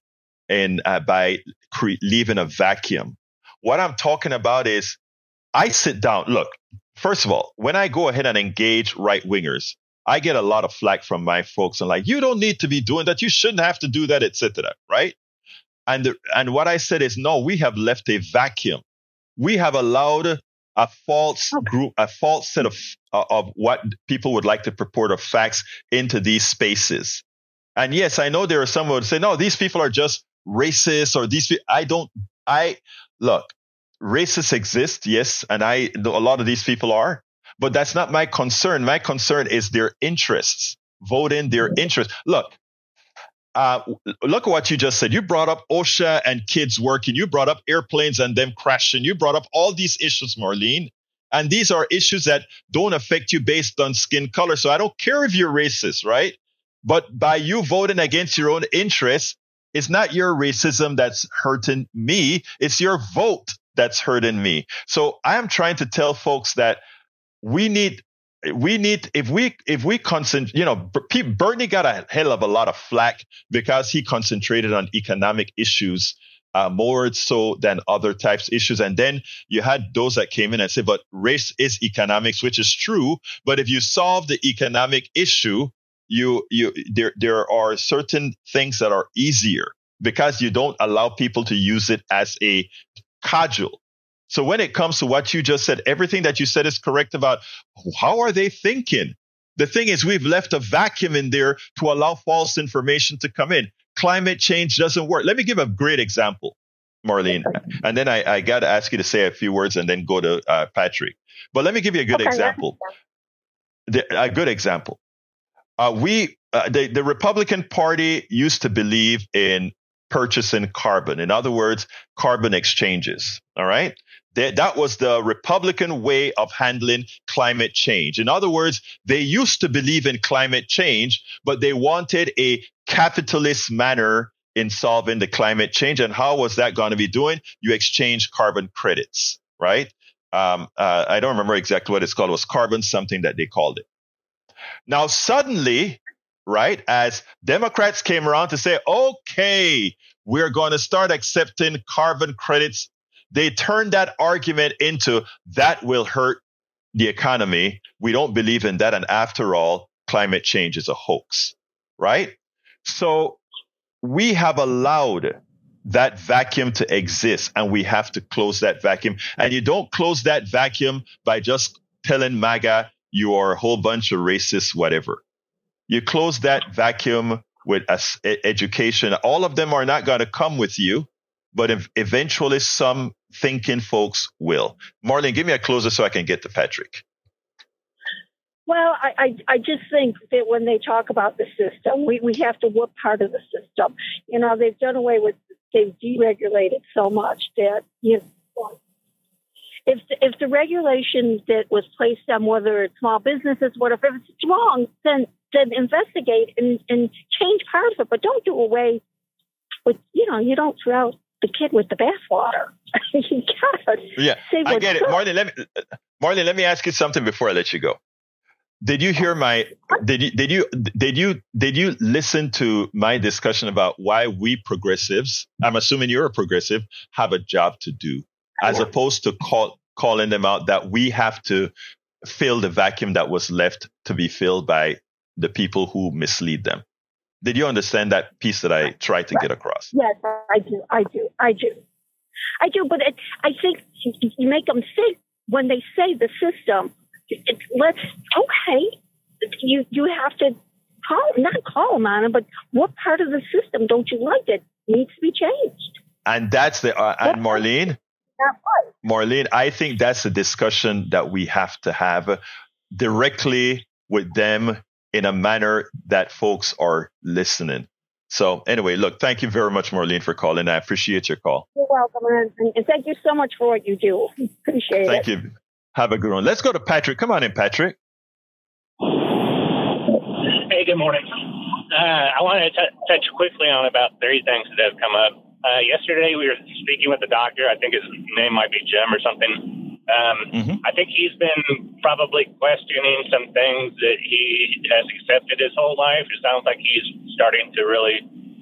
Speaker 1: by leaving a vacuum, what I'm talking about is I sit down. Look, first of all, when I go ahead and engage right-wingers, I get a lot of flack from my folks and like, you don't need to be doing that. You shouldn't have to do that, etc. Right? And what I said is, no, we have left a vacuum. We have allowed a false group, a false set of what people would like to purport of facts into these spaces. And yes, I know there are some who would say, no, these people are just racist, or these people. Look, racists exist, yes, and a lot of these people are. But that's not my concern. My concern is their interests, voting their interests. Look at what you just said. You brought up OSHA and kids working. You brought up airplanes and them crashing. You brought up all these issues, Marlene. And these are issues that don't affect you based on skin color. So I don't care if you're racist, right? But by you voting against your own interests, it's not your racism that's hurting me. It's your vote that's hurting me. So I am trying to tell folks that we need if we concentrate, Bernie got a hell of a lot of flack because he concentrated on economic issues more so than other types of issues. And then you had those that came in and said, but race is economics, which is true. But if you solve the economic issue, there are certain things that are easier because you don't allow people to use it as a cudgel. So when it comes to what you just said, everything that you said is correct about how are they thinking? The thing is, we've left a vacuum in there to allow false information to come in. Climate change doesn't work. Let me give a great example, Marlene. And then I got to ask you to say a few words and then go to Patrick. But let me give you a good example. A good example. The Republican Party used to believe in purchasing carbon. In other words, carbon exchanges. All right. That was the Republican way of handling climate change. In other words, they used to believe in climate change, but they wanted a capitalist manner in solving the climate change. And how was that going to be doing? You exchange carbon credits, right? I don't remember exactly what it's called. It was carbon something that they called it. Now, suddenly, right, as Democrats came around to say, okay, we're going to start accepting carbon credits, they turned that argument into that will hurt the economy. We don't believe in that. And after all, climate change is a hoax, right? So we have allowed that vacuum to exist, and we have to close that vacuum. And you don't close that vacuum by just telling MAGA you are a whole bunch of racists, whatever. You close that vacuum with education. All of them are not going to come with you, but eventually some thinking folks will. Marlene, give me a closer so I can get to Patrick.
Speaker 7: Well, I just think that when they talk about the system, we have to whoop part of the system. You know, they've done away with, they've deregulated so much that, you know, if the regulation that was placed on whether it's small businesses, whatever, if it's wrong, then investigate and change part of it, but don't do away with, you know, you don't throw out the kid with the bathwater. You gotta say
Speaker 1: I get it. Marlene, let me ask you something before I let you go. Did you hear did you listen to my discussion about why we progressives, I'm assuming you're a progressive, have a job to do, as opposed to calling them out that we have to fill the vacuum that was left to be filled by the people who mislead them? Did you understand that piece that I tried to get across?
Speaker 7: Yes, I do. But I think you make them think when they say the system. You have to not call them on it, but what part of the system don't you like that needs to be changed?
Speaker 1: And that's and Marlene, I think that's a discussion that we have to have directly with them in a manner that folks are listening. So anyway, look, thank you very much, Marlene, for calling. I appreciate your call.
Speaker 7: You're welcome. And thank you so much for what you do. Appreciate it.
Speaker 1: Thank you. Have a good one. Let's go to Patrick. Come on in, Patrick.
Speaker 8: Hey, good morning. I wanted to touch quickly on about 3 things that have come up. Yesterday, we were speaking with the doctor. I think his name might be Jim or something. I think he's been probably questioning some things that he has accepted his whole life. It sounds like he's starting to really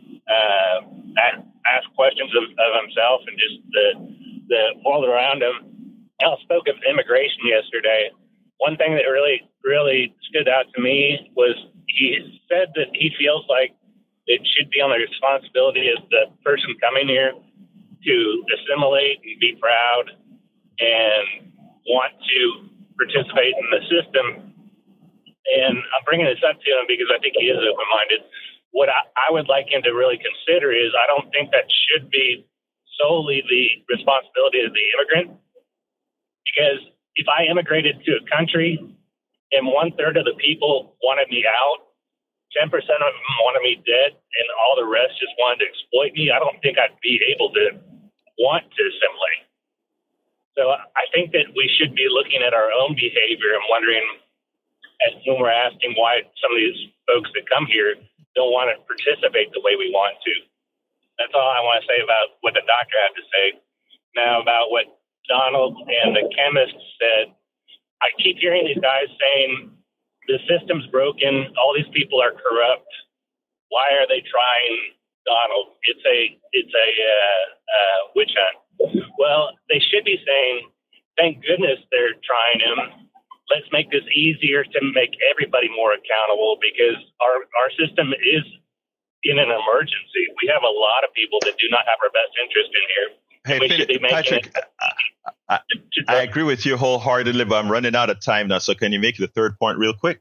Speaker 8: ask questions of himself and just the world around him. I spoke of immigration yesterday. One thing that really stood out to me was he said that he feels like it should be on the responsibility of the person coming here to assimilate and be proud and want to participate in the system. And I'm bringing this up to him because I think he is open-minded. What I would like him to really consider is I don't think that should be solely the responsibility of the immigrant. Because if I immigrated to a country and 1/3 of the people wanted me out, 10% of them wanted me dead, and all the rest just wanted to exploit me, I don't think I'd be able to want to assimilate. So I think that we should be looking at our own behavior and wondering, when we're asking why some of these folks that come here don't want to participate the way we want to. That's all I want to say about what the doctor had to say. Now about what Donald and the chemist said, I keep hearing these guys saying the system's broken, all these people are corrupt. Why are they trying Donald? It's a witch hunt. Well, they should be saying, thank goodness they're trying him. Let's make this easier to make everybody more accountable because our system is in an emergency. We have a lot of people that do not have our best interest in here.
Speaker 1: Hey, Patrick, I agree with you wholeheartedly, but I'm running out of time now. So can you make the third point real quick?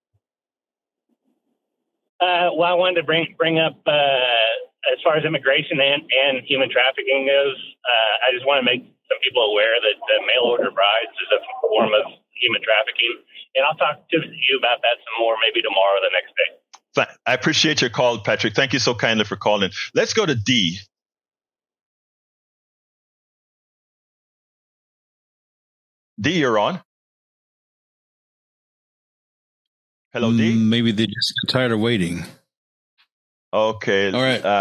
Speaker 8: Well, I wanted to bring up, as far as immigration and human trafficking goes, I just want to make some people aware that mail order brides is a form of human trafficking. And I'll talk to you about that some more, maybe tomorrow or the next day.
Speaker 1: I appreciate your call, Patrick. Thank you so kindly for calling. Let's go to D. D, you're on. Hello, D.
Speaker 2: Maybe they just got tired of waiting.
Speaker 1: Okay.
Speaker 2: All right.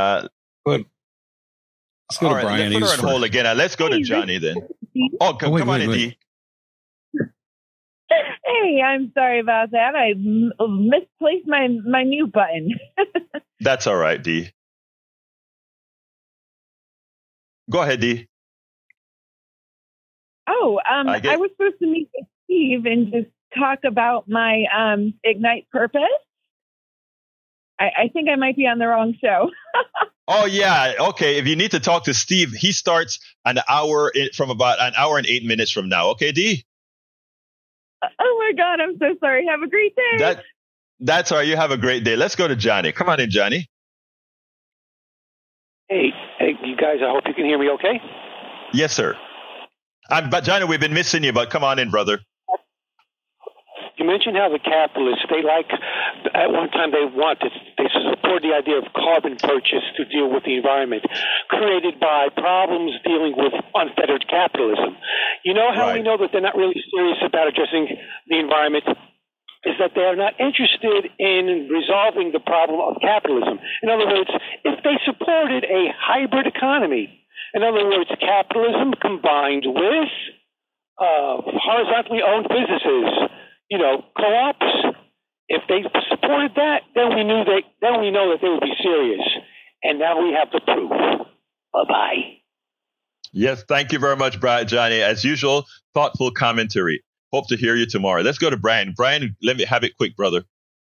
Speaker 2: Let's go to Brian.
Speaker 1: Let's put her on hold again. Let's go to Johnny then. Oh, come on in, D.
Speaker 9: Hey, I'm sorry about that. I misplaced my mute button.
Speaker 1: That's all right, D. Go ahead, D.
Speaker 9: Oh, I was supposed to meet with Steve and just talk about my Ignite purpose. I think I might be on the wrong show.
Speaker 1: Oh, yeah. Okay. If you need to talk to Steve, he starts from about an hour and 8 minutes from now. Okay, D?
Speaker 9: Oh, my God. I'm so sorry. Have a great day.
Speaker 1: That's all right. You have a great day. Let's go to Johnny. Come on in, Johnny.
Speaker 10: Hey, you guys, I hope you can hear me okay?
Speaker 1: Yes, sir. But Johnny, we've been missing you, but come on in, brother.
Speaker 10: You mentioned how the capitalists, at one time they support the idea of carbon purchase to deal with the environment, created by problems dealing with unfettered capitalism. You know how we know that they're not really serious about addressing the environment? Is that they are not interested in resolving the problem of capitalism. In other words, if they supported a hybrid economy, in other words, capitalism combined with horizontally owned businesses, co-ops. If they supported that, then we know that they would be serious. And now we have the proof. Bye-bye.
Speaker 1: Yes, thank you very much, Johnny. As usual, thoughtful commentary. Hope to hear you tomorrow. Let's go to Brian. Brian, let me have it quick, brother.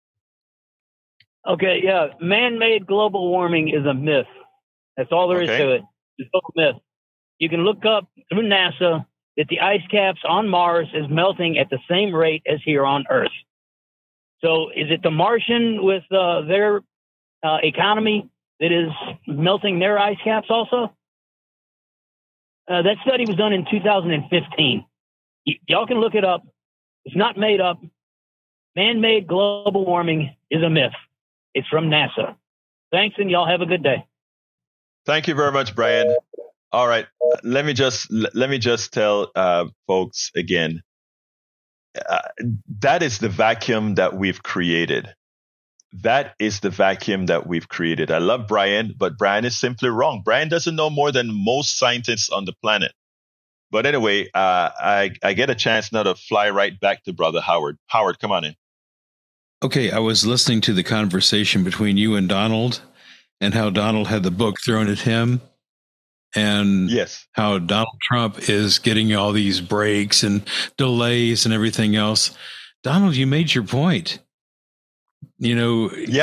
Speaker 11: Okay, yeah. Man-made global warming is a myth. That's all there is to it. It's a myth. You can look up through NASA that the ice caps on Mars is melting at the same rate as here on Earth. So is it the Martian with their economy that is melting their ice caps also? That study was done in 2015. Y'all can look it up. It's not made up. Man-made global warming is a myth. It's from NASA. Thanks, and y'all have a good day.
Speaker 1: Thank you very much, Brian. All right. Let me just tell folks again. That is the vacuum that we've created. that is the vacuum that we've created. I love Brian, but Brian is simply wrong. Brian doesn't know more than most scientists on the planet. But anyway, I get a chance now to fly right back to Brother Howard. Howard, come on in.
Speaker 2: Okay, I was listening to the conversation between you and Donald, and how Donald had the book thrown at him, and how Donald Trump is getting all these breaks and delays and everything else. Donald, you made your point. You know,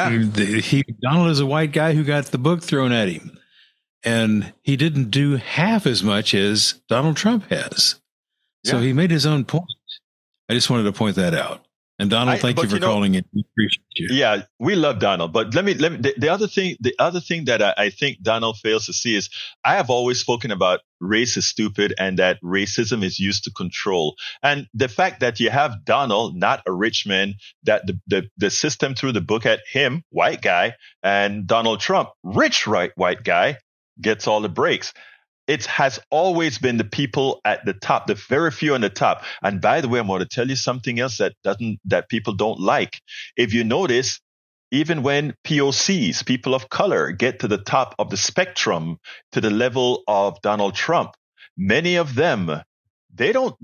Speaker 2: Donald is a white guy who got the book thrown at him, and he didn't do half as much as Donald Trump has. So he made his own point. I just wanted to point that out. And Donald, thank you for calling it. We appreciate you.
Speaker 1: Yeah, we love Donald. But let me the other thing that I think Donald fails to see is I have always spoken about race is stupid and that racism is used to control. And the fact that you have Donald, not a rich man, that the system threw the book at him, white guy, and Donald Trump, rich white guy, gets all the breaks. It has always been the people at the top, the very few on the top. And by the way, I'm going to tell you something else that people don't like. If you notice, even when POCs, people of color, get to the top of the spectrum, to the level of Donald Trump, many of them, they don't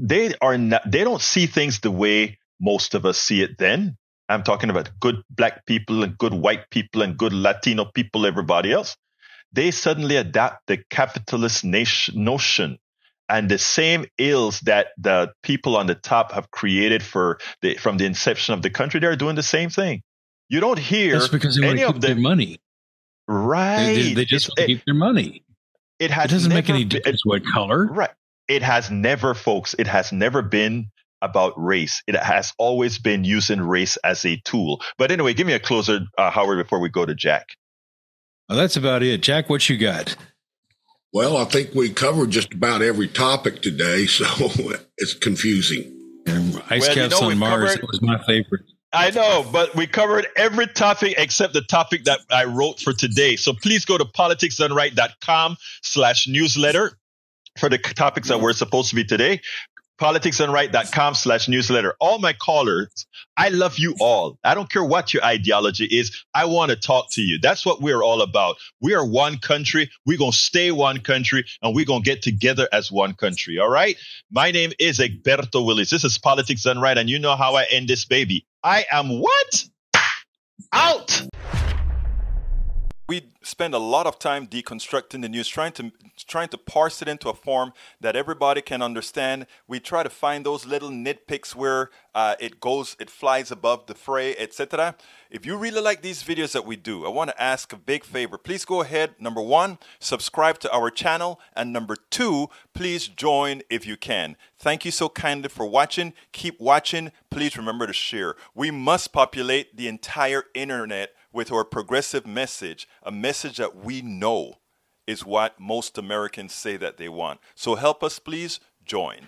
Speaker 1: see things the way most of us see it then. I'm talking about good black people and good white people and good Latino people, everybody else. They suddenly adapt the capitalist notion and the same ills that the people on the top have created from the inception of the country. They're doing the same thing. You don't hear
Speaker 2: That's because they
Speaker 1: any
Speaker 2: want to
Speaker 1: of
Speaker 2: keep
Speaker 1: them.
Speaker 2: Their money.
Speaker 1: Right.
Speaker 2: They just want to keep their money. It doesn't make any difference what color.
Speaker 1: Right. It has never, folks, it has never been about race. It has always been using race as a tool. But anyway, give me a closer, Howard, before we go to Jack.
Speaker 2: Well, that's about it. Jack, what you got?
Speaker 3: Well, I think we covered just about every topic today, so it's confusing.
Speaker 2: Ice caps on Mars was my favorite.
Speaker 1: I know, but we covered every topic except the topic that I wrote for today. So please go to politicsdoneright.com/newsletter for the topics that were supposed to be today. politicsdoneright.com/newsletter. All my callers, I love you all. I don't care what your ideology is. I want to talk to you. That's what we're all about. We are one country. We're going to stay one country, and we're going to get together as one country. All right? My name is Egberto Willis. This is Politics Done Right, and you know how I end this baby. I am what? Out!
Speaker 12: We spend a lot of time deconstructing the news, trying to parse it into a form that everybody can understand. We try to find those little nitpicks where it flies above the fray, etc. If you really like these videos that we do, I want to ask a big favor. Please go ahead, number 1, subscribe to our channel, and number 2, please join if you can. Thank you so kindly for watching. Keep watching. Please remember to share. We must populate the entire internet with our progressive message, a message that we know is what most Americans say that they want. So help us, please join.